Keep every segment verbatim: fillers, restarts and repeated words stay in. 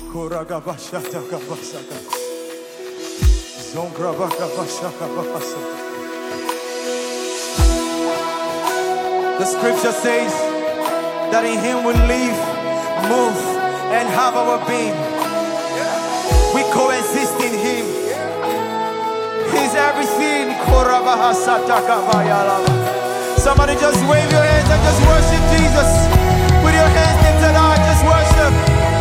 Koragabashata kabasaka. Zongrabakabashaka babasaka. The scripture says that in him we live, move, and have our being. We coexist in him. He's everything. Somebody just wave your hands and just worship Jesus. With your hands lifted high, just worship.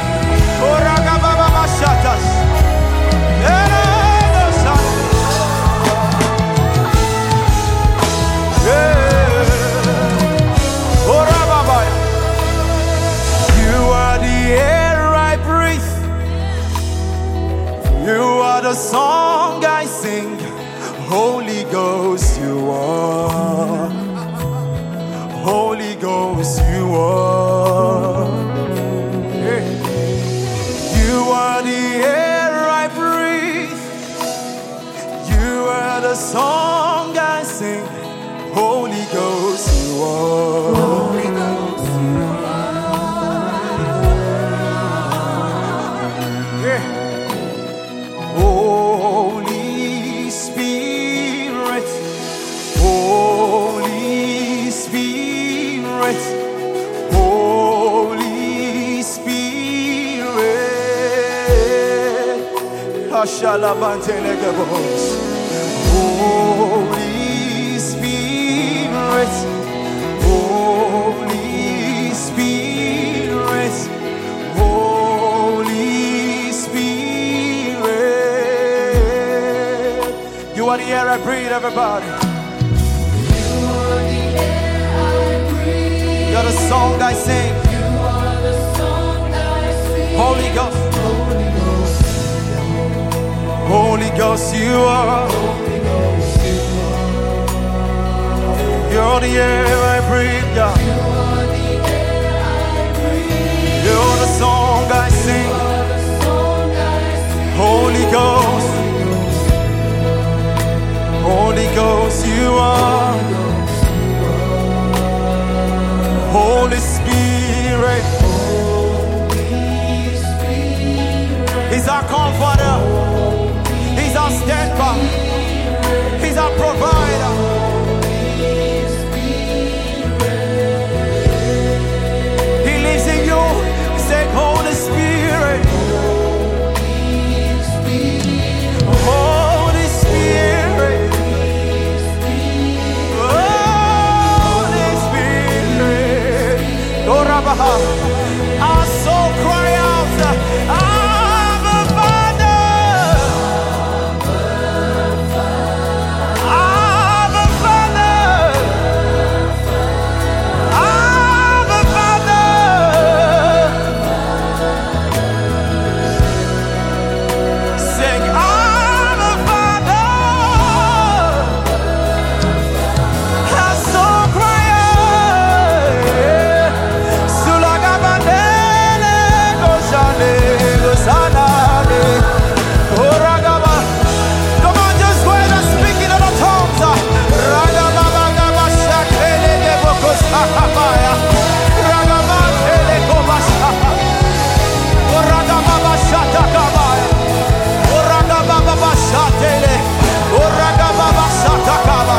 You are the air I breathe. You are the song I sing. Holy Ghost, you are. Holy Ghost, you are. You are the air I breathe. You are the song I sing. Holy Ghost, you are. Holy Ghost, you are. Yeah. Holy Spirit, Holy Spirit, Holy Spirit. Ashalabantelegebos. Holy Spirit, Holy Spirit, Holy Spirit. You are the air I breathe, everybody. You are the air I breathe. You're the song I sing. You are the song I sing. Holy Ghost, Holy Ghost, Holy Ghost, you are. Holy Ghost, you You're the air I breathe, God. are. You are the air I breathe. You're the song I sing. You are the song I sing. Holy Ghost, Holy Ghost, you are. Holy Spirit, Holy Spirit. He's our comforter. He's our steadfast. He's our provider. He lives in you. Say, Holy Spirit, Holy Spirit, Holy Spirit. Oh, Rabaha. Our soul cry out, Abba Father, Abba Father, Abba Father. Sing, Abba Father. Our soul cry out, Sulagabandele, Goshale, Gosanale, Oragaba. Come on, just go ahead and speak in other tongues. Ragababa, Shakele, Bokosakabaya, Ragabantele, Kobasha, Oragababa, Shatakabaya, Oragababa, Shatele, Oragababa, Shatakaba.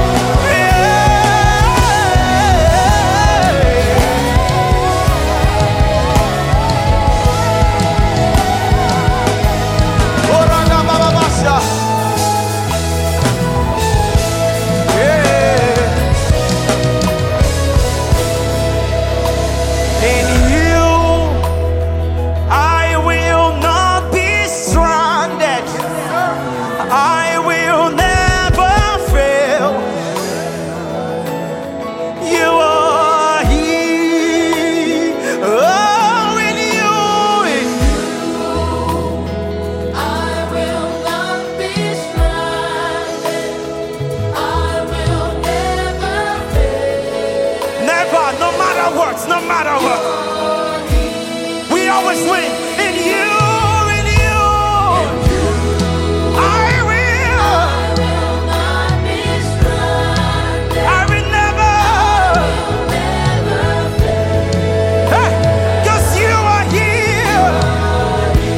Oragababa, Sha- Yeah. In you, I will not be stranded. I will never fail. You are here. Oh, in you, in I will not be stranded. I will never fail. never, no matter what, no matter what, we always win. In you, in you, I will, I will not be stranded. I will never. Never fail. Hey, 'cause you are here.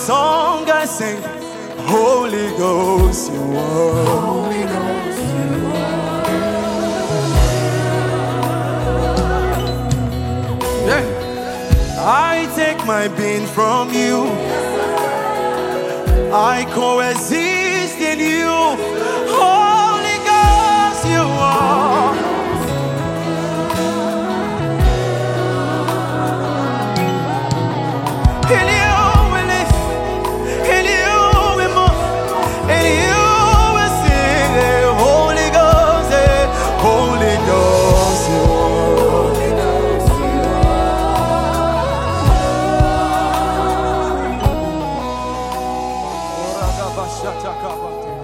song I sing. Holy Ghost, you are. Holy Ghost, you Yeah. I take my being from you. I coexist in you. Holy Ghost, you are. In you we live, in you we move, in you we sing. eh, Holy Ghost, eh, Holy Ghost, you are. Holy Ghost, you are.